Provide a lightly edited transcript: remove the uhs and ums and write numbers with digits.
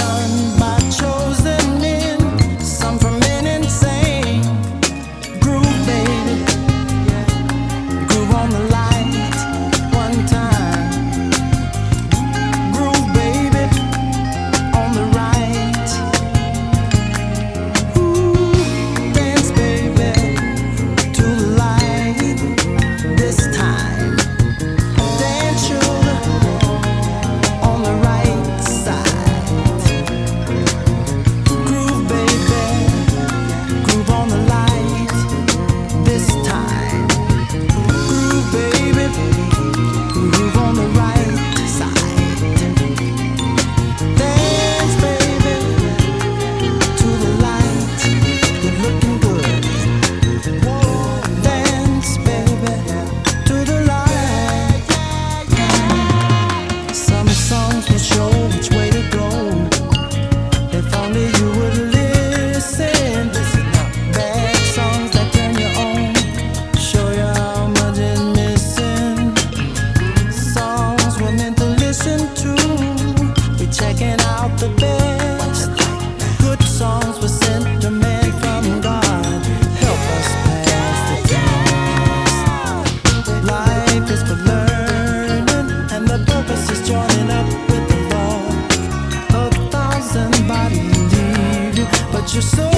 done by chosen men, some from men insane. Groove, baby, groove on the light one time. Groove, baby, on the right. Ooh, dance, baby, to the light this time. Dance, sugar, on the right side. Groove, baby, groove on the light this time. Groove, baby, groove on the right side. Dance, baby, to the light. You're looking good. Dance, baby, to the light. Some songs will show which way to go. If only you would listen. Bad songs that turn you on, show you how much is missing. Songs we're meant to listen to, we're checking out the best. Good songs were sent to man from God, help us pass the test. Life is for learning, and the purpose is joining up with the Lord. 1,000 bodies leave you, but you're so